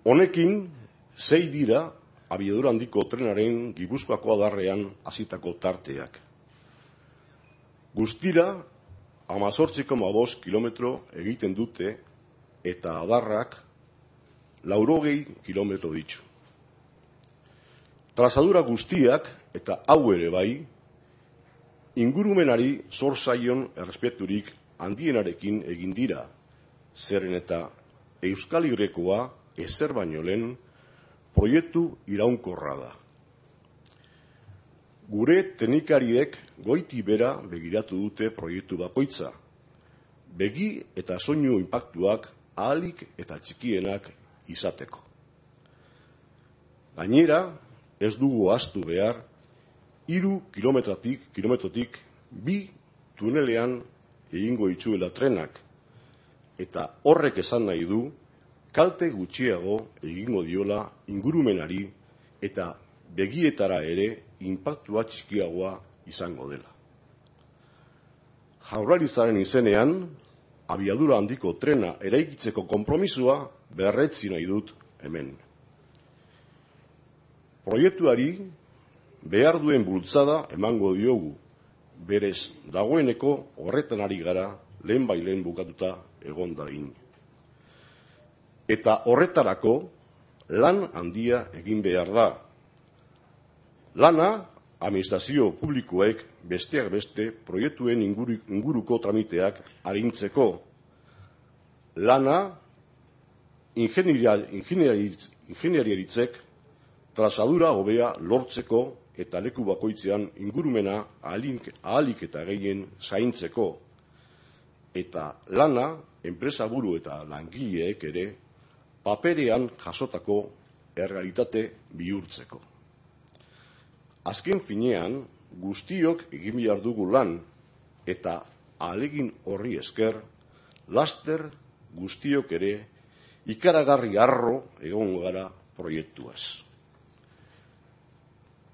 Honekin, 6 dira abiadura handiko trenaren Gipuzkoako adarrean hasitako tarteak. Guztira, 18,5 kilometro egiten dute eta adarrak 80 kilometro ditu. Trazadura guztiak eta hau ere bai, ingurumenari zor zaion errespeturik handienarekin egin dira, zeren eta Euskal Herrikoa ezer baino lehen proiektu iraunkorra da. Gure teknikariek goiti bera begiratu dute proiektu bakoitza, begi eta soinu inpaktuak ahalik eta txikienak izateko. Gainera, ez dugu ahaztu behar, 3 kilometrotik 2 tunelean egingo itzuela trenak, eta horrek esan nahi du, kalte gutxiago egingo diola ingurumenari eta begietara ere inpaktua txikiagoa izango dela. Jaurlaritzaren izenean, abiadura handiko trena eraikitzeko konpromisoa berretsi nahi dut hemen. Proiektuari behar duen bultzada emango diogu, berez dagoeneko horretan ari gara lehenbailen bukatuta egon dadin. Eta horretarako lan handia egin behar da. Lana, administrazio publikoek besteak beste proiektuen inguruko tramiteak arintzeko. Lana, ingeniaritzek trazadura hobea lortzeko eta leku bakoitzean ingurumena ahalik eta gehien zaintzeko. Eta lana, enpresaburu eta langileek ere paperean jasotako errealitate bihurtzeko. Azken finean, guztiok egin behar dugu lan eta ahalegin horri esker, laster guztiok ere ikaragarri harro egongo gara proiektuaz.